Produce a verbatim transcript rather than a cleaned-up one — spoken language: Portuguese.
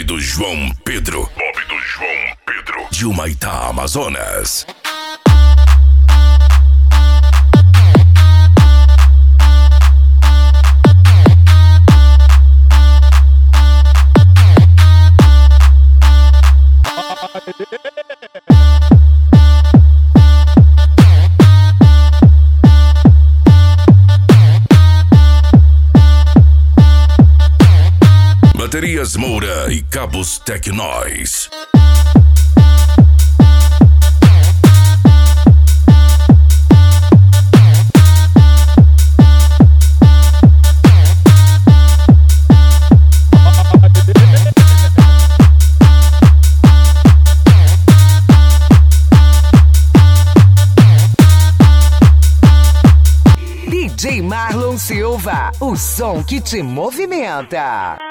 do João Pedro. Bob do João Pedro. De Humaitá, Amazonas. Baterias Moura e cabos Tecnóis. D J Marlon Silva, o som que te movimenta.